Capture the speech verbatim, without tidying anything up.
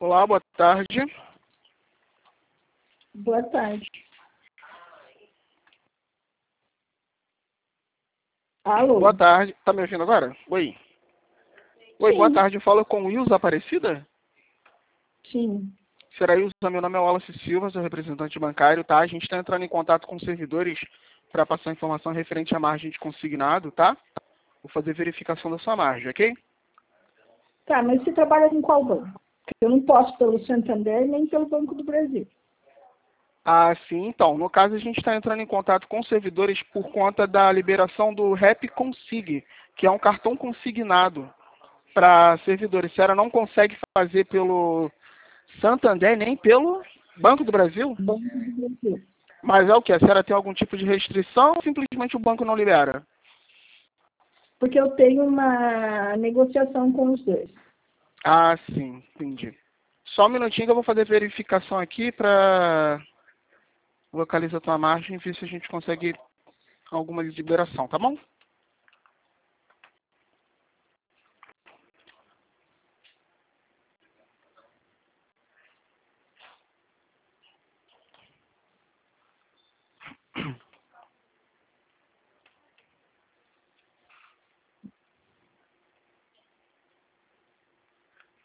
Olá, boa tarde. Boa tarde. Alô? Boa tarde. Tá me ouvindo agora? Oi. Oi, Sim. boa tarde. Fala com o Wilson Aparecida? Sim. Será Wilson, meu nome é Wallace Silva, sou representante bancário, tá? A gente está entrando em contato com os servidores para passar informação referente à margem de consignado, tá? Vou fazer verificação da sua margem, ok? Tá, mas você trabalha com qual banco? Eu não posso pelo Santander nem pelo Banco do Brasil. Ah, sim. Então, no caso, a gente está entrando em contato com os servidores por conta da liberação do Rap Consig, que é um cartão consignado para servidores. A senhora não consegue fazer pelo Santander nem pelo Banco do Brasil? Banco do Brasil. Mas é o que? A senhora tem algum tipo de restrição ou simplesmente o banco não libera? Porque eu tenho uma negociação com os dois. Ah, sim, entendi. Só um minutinho que eu vou fazer verificação aqui para localizar a tua margem e ver se a gente consegue alguma liberação, tá bom?